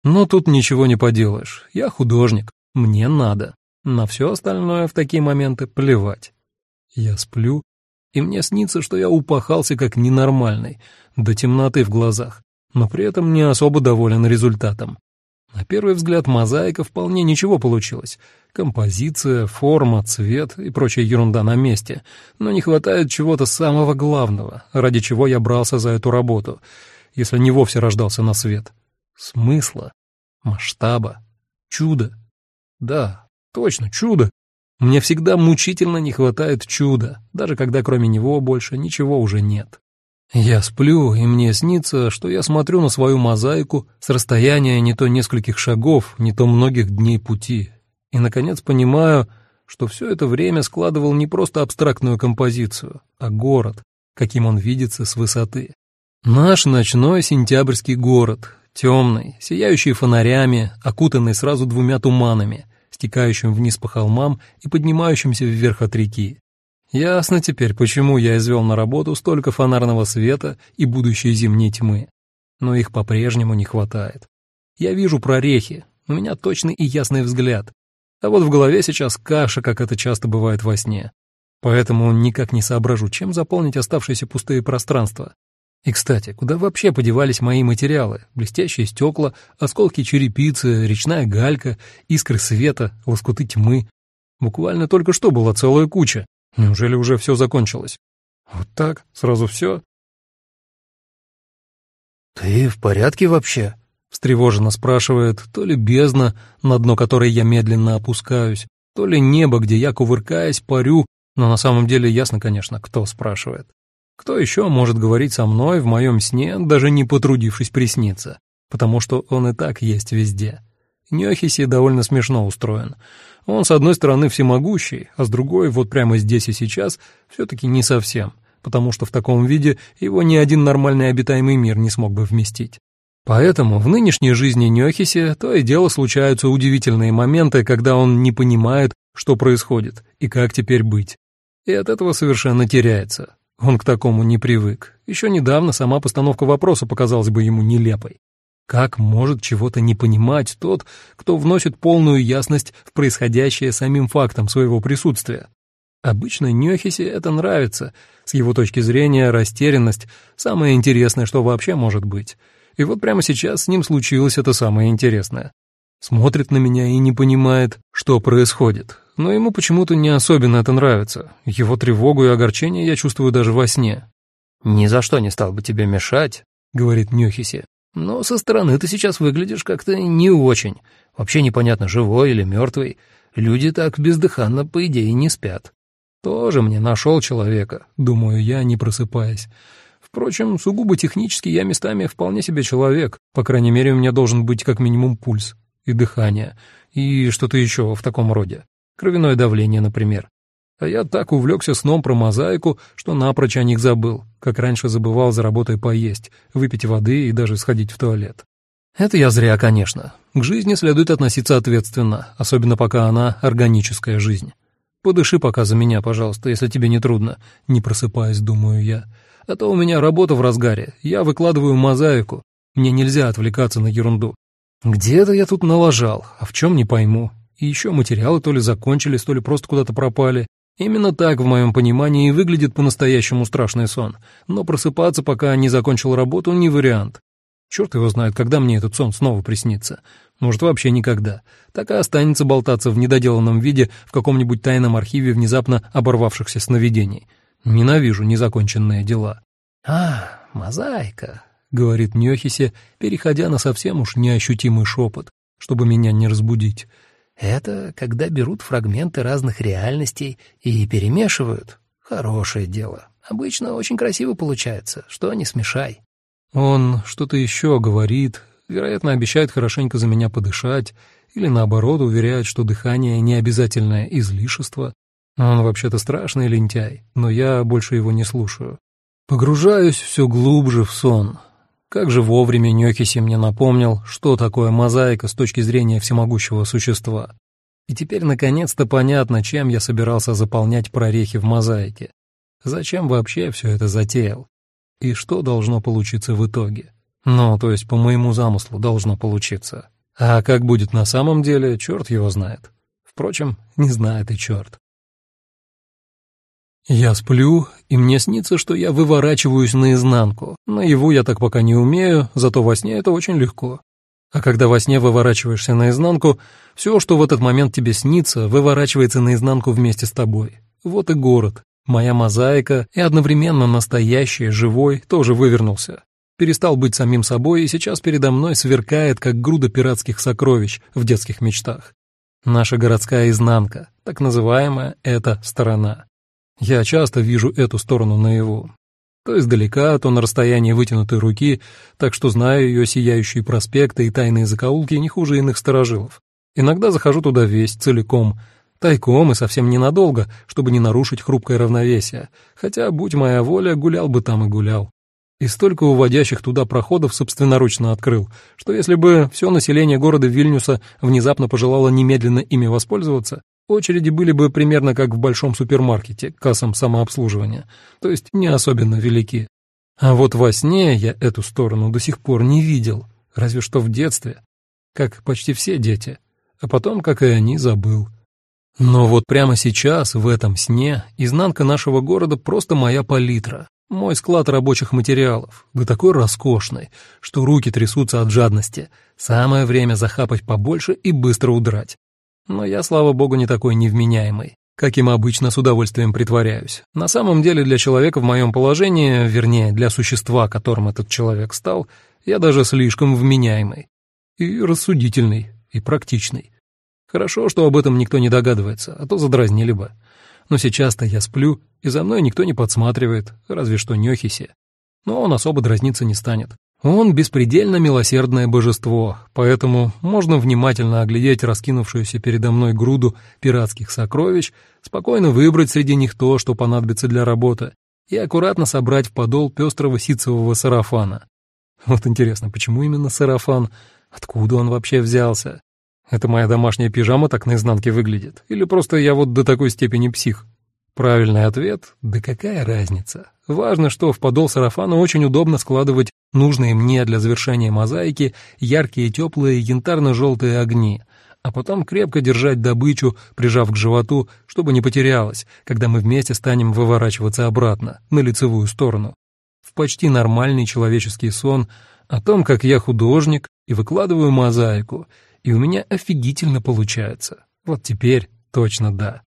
Но тут ничего не поделаешь, я художник, мне надо. На все остальное в такие моменты плевать. Я сплю, и мне снится, что я упахался как ненормальный, до темноты в глазах, но при этом не особо доволен результатом. На первый взгляд мозаика вполне ничего получилось. Композиция, форма, цвет и прочая ерунда на месте, но не хватает чего-то самого главного, ради чего я брался за эту работу, если не вовсе рождался на свет. Смысла, масштаба, чуда. Да, точно, чудо. Мне всегда мучительно не хватает чуда, даже когда кроме него больше ничего уже нет. Я сплю, и мне снится, что я смотрю на свою мозаику с расстояния не то нескольких шагов, не то многих дней пути, и, наконец, понимаю, что все это время складывал не просто абстрактную композицию, а город, каким он видится с высоты. Наш ночной сентябрьский город, темный, сияющий фонарями, окутанный сразу двумя туманами, стекающим вниз по холмам и поднимающимся вверх от реки. Ясно теперь, почему я извел на работу столько фонарного света и будущей зимней тьмы. Но их по-прежнему не хватает. Я вижу прорехи, у меня точный и ясный взгляд. А вот в голове сейчас каша, как это часто бывает во сне. Поэтому никак не соображу, чем заполнить оставшиеся пустые пространства. И, кстати, куда вообще подевались мои материалы? Блестящие стекла, осколки черепицы, речная галька, искры света, лоскуты тьмы. Буквально только что была целая куча. Неужели уже все закончилось? Вот так? Сразу все? «Ты в порядке вообще?» — встревоженно спрашивает то ли бездна, на дно которой я медленно опускаюсь, то ли небо, где я, кувыркаясь, парю, но на самом деле ясно, конечно, кто спрашивает. Кто еще может говорить со мной в моем сне, даже не потрудившись присниться, потому что он и так есть везде. Нёхиси довольно смешно устроен. Он, с одной стороны, всемогущий, а с другой, вот прямо здесь и сейчас, все-таки не совсем, потому что в таком виде его ни один нормальный обитаемый мир не смог бы вместить. Поэтому в нынешней жизни Нёхиси то и дело случаются удивительные моменты, когда он не понимает, что происходит и как теперь быть. И от этого совершенно теряется. Он к такому не привык. Еще недавно сама постановка вопроса показалась бы ему нелепой. Как может чего-то не понимать тот, кто вносит полную ясность в происходящее самим фактом своего присутствия? Обычно Нёхиси это нравится. С его точки зрения растерянность — самое интересное, что вообще может быть. И вот прямо сейчас с ним случилось это самое интересное. Смотрит на меня и не понимает, что происходит. Но ему почему-то не особенно это нравится. Его тревогу и огорчение я чувствую даже во сне. «Ни за что не стал бы тебе мешать», — говорит Нёхиси. «Но со стороны ты сейчас выглядишь как-то не очень. Вообще непонятно, живой или мертвый. Люди так бездыханно, по идее, не спят». «Тоже мне нашел человека», — думаю я, не просыпаясь. Впрочем, сугубо технически я местами вполне себе человек. По крайней мере, у меня должен быть как минимум пульс и дыхание, и что-то еще в таком роде. Кровяное давление, например. А я так увлекся сном про мозаику, что напрочь о них забыл, как раньше забывал за работой поесть, выпить воды и даже сходить в туалет. Это я зря, конечно. К жизни следует относиться ответственно, особенно пока она органическая жизнь. Подыши пока за меня, пожалуйста, если тебе не трудно, не просыпаясь, думаю я. А то у меня работа в разгаре, я выкладываю мозаику, мне нельзя отвлекаться на ерунду. Где-то я тут налажал, а в чем не пойму. И еще материалы то ли закончились, то ли просто куда-то пропали. Именно так, в моем понимании, и выглядит по-настоящему страшный сон. Но просыпаться, пока не закончил работу, не вариант. Черт его знает, когда мне этот сон снова приснится. Может, вообще никогда. Так и останется болтаться в недоделанном виде в каком-нибудь тайном архиве внезапно оборвавшихся сновидений. Ненавижу незаконченные дела. Мозаика», — говорит Нёхиси, переходя на совсем уж неощутимый шепот, чтобы меня не разбудить. «Это когда берут фрагменты разных реальностей и перемешивают. Хорошее дело. Обычно очень красиво получается, что не смешай». Он что-то еще говорит, вероятно, обещает хорошенько за меня подышать, или наоборот уверяет, что дыхание — не обязательное излишество. Он вообще-то страшный лентяй, но я больше его не слушаю. Погружаюсь все глубже в сон. Как же вовремя Нёхиси мне напомнил, что такое мозаика с точки зрения всемогущего существа. И теперь наконец-то понятно, чем я собирался заполнять прорехи в мозаике. Зачем вообще все это затеял? И что должно получиться в итоге? Ну, то есть по моему замыслу должно получиться. А как будет на самом деле, черт его знает. Впрочем, не знает и черт. Я сплю, и мне снится, что я выворачиваюсь наизнанку. Наяву я так пока не умею, зато во сне это очень легко. А когда во сне выворачиваешься наизнанку, все, что в этот момент тебе снится, выворачивается наизнанку вместе с тобой. Вот и город. Моя мозаика и одновременно настоящий, живой, тоже вывернулся. Перестал быть самим собой и сейчас передо мной сверкает, как груда пиратских сокровищ в детских мечтах. Наша городская изнанка, так называемая эта сторона. Я часто вижу эту сторону наяву. То издалека, то на расстоянии вытянутой руки, так что знаю ее сияющие проспекты и тайные закоулки не хуже иных старожилов. Иногда захожу туда весь, целиком, тайком и совсем ненадолго, чтобы не нарушить хрупкое равновесие, хотя, будь моя воля, гулял бы там и гулял. И столько уводящих туда проходов собственноручно открыл, что если бы все население города Вильнюса внезапно пожелало немедленно ими воспользоваться, очереди были бы примерно как в большом супермаркете к кассам самообслуживания, то есть не особенно велики. А вот во сне я эту сторону до сих пор не видел, разве что в детстве, как почти все дети, а потом, как и они, забыл. Но вот прямо сейчас, в этом сне, изнанка нашего города просто моя палитра, мой склад рабочих материалов, да такой роскошный, что руки трясутся от жадности. Самое время захапать побольше и быстро удрать. Но я, слава богу, не такой невменяемый, каким обычно с удовольствием притворяюсь. На самом деле для человека в моем положении, вернее, для существа, которым этот человек стал, я даже слишком вменяемый. И рассудительный, и практичный. Хорошо, что об этом никто не догадывается, а то задразнили бы. Но сейчас-то я сплю, и за мной никто не подсматривает, разве что Нёхиси. Но он особо дразниться не станет. Он беспредельно милосердное божество, поэтому можно внимательно оглядеть раскинувшуюся передо мной груду пиратских сокровищ, спокойно выбрать среди них то, что понадобится для работы, и аккуратно собрать в подол пестрого ситцевого сарафана. Вот интересно, почему именно сарафан? Откуда он вообще взялся? Это моя домашняя пижама так наизнанке выглядит? Или просто я вот до такой степени псих? Правильный ответ — да какая разница? Важно, что в подол сарафана очень удобно складывать нужные мне для завершения мозаики яркие теплые янтарно-желтые огни, а потом крепко держать добычу, прижав к животу, чтобы не потерялась, когда мы вместе станем выворачиваться обратно, на лицевую сторону. В почти нормальный человеческий сон о том, как я художник и выкладываю мозаику, и у меня офигительно получается. Вот теперь точно да.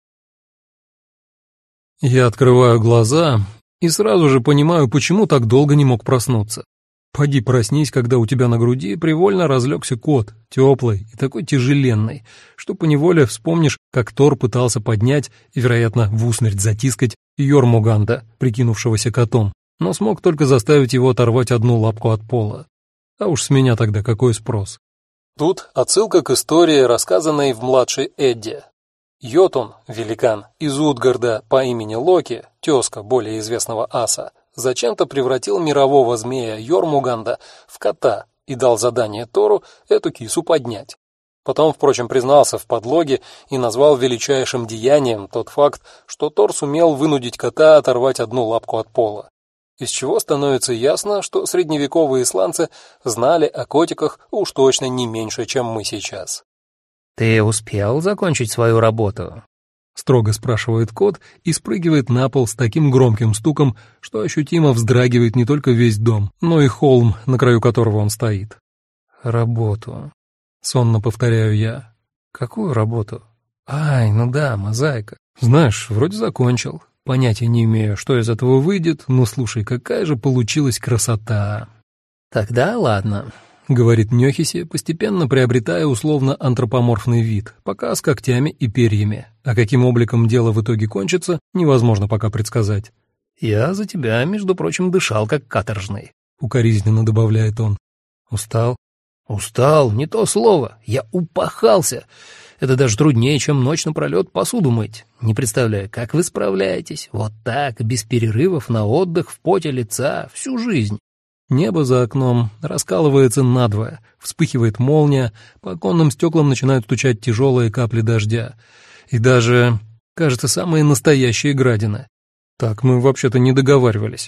Я открываю глаза и сразу же понимаю, почему так долго не мог проснуться. Поди проснись, когда у тебя на груди привольно разлегся кот, теплый и такой тяжеленный, что поневоле вспомнишь, как Тор пытался поднять и, вероятно, в усмерть затискать Йормуганда, прикинувшегося котом, но смог только заставить его оторвать одну лапку от пола. А уж с меня тогда какой спрос? Тут отсылка к истории, рассказанной в «Младшей Эдде». Йотун, великан, из Утгарда по имени Локи, тезка более известного аса, зачем-то превратил мирового змея Йормуганда в кота и дал задание Тору эту кису поднять. Потом, впрочем, признался в подлоге и назвал величайшим деянием тот факт, что Тор сумел вынудить кота оторвать одну лапку от пола. Из чего становится ясно, что средневековые исландцы знали о котиках уж точно не меньше, чем мы сейчас. «Ты успел закончить свою работу?» — строго спрашивает кот и спрыгивает на пол с таким громким стуком, что ощутимо вздрагивает не только весь дом, но и холм, на краю которого он стоит. «Работу», — сонно повторяю я. «Какую работу?» «Ай, ну да, мозаика. Знаешь, вроде закончил. Понятия не имею, что из этого выйдет, но слушай, какая же получилась красота!» «Тогда ладно», — говорит Нёхиси, постепенно приобретая условно-антропоморфный вид, пока с когтями и перьями. А каким обликом дело в итоге кончится, невозможно пока предсказать. «Я за тебя, между прочим, дышал как каторжный», — укоризненно добавляет он. «Устал?» «Устал, не то слово. Я упахался. Это даже труднее, чем ночь напролет посуду мыть. Не представляю, как вы справляетесь. Вот так, без перерывов на отдых, в поте лица, всю жизнь». Небо за окном раскалывается надвое, вспыхивает молния, по оконным стеклам начинают стучать тяжелые капли дождя. И даже, кажется, самые настоящие градины. Так мы вообще-то не договаривались.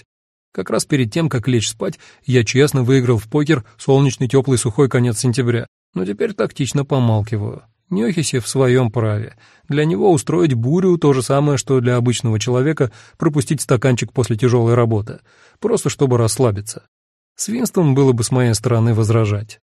Как раз перед тем, как лечь спать, я честно выиграл в покер солнечный теплый сухой конец сентября, но теперь тактично помалкиваю. Нёхиси в своем праве. Для него устроить бурю — то же самое, что для обычного человека пропустить стаканчик после тяжелой работы, просто чтобы расслабиться. Свинством было бы с моей стороны возражать.